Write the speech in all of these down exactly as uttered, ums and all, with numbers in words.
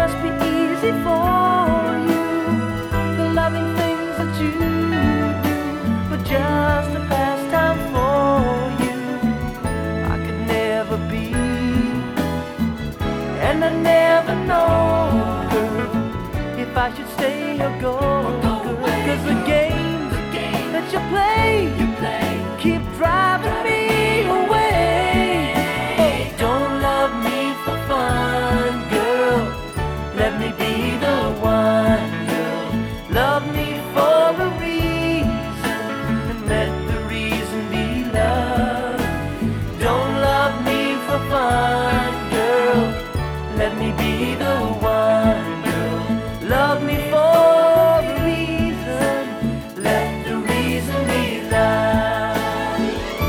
must be easy for you, the loving things that you do, but just a pastime for you. I could never be, and I never know, girl, if I should stay or go, girl, 'cause the games that you play, you play keep driving me away. Oh, don't love me for fun, girl, let me be the one, girl. Love me for a reason, and let the reason be love. Don't love me for fun, girl, let me be the one, girl. Love me for a reason, let the reason be love.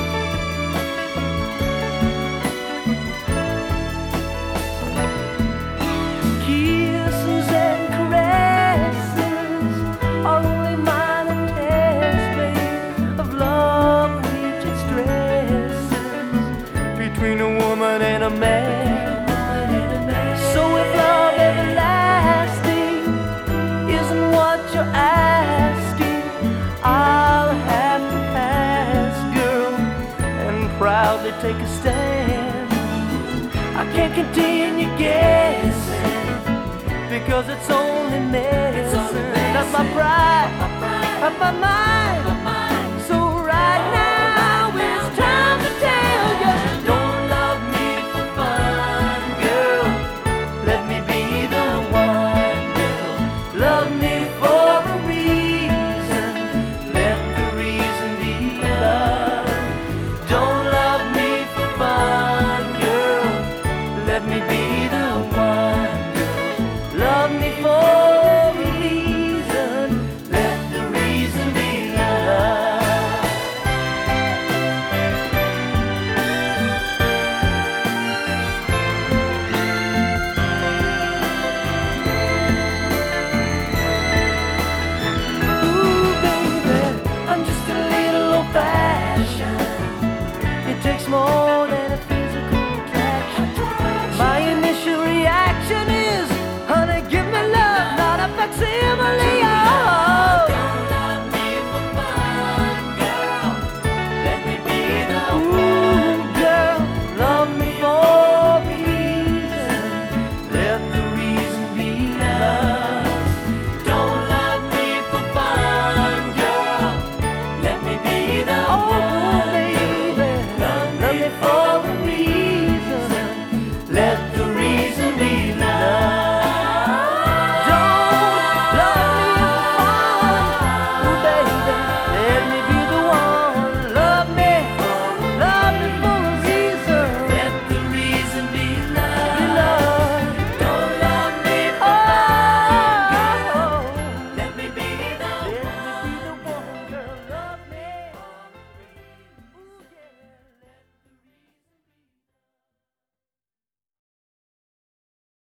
Kisses and caresses are only minor tests, babe, of love which it stresses between a woman and a man. So if love everlasting isn't what you're asking, I'll have to pass, girl, and proudly take a stand. I can't continue guessing, because it's only messing up my pride, up my mind. So right now it's time to tell you, don't love me for fun, girl, let me be the one, girl. Love me for a reason, let the reason be love. Don't love me for fun, girl, let me be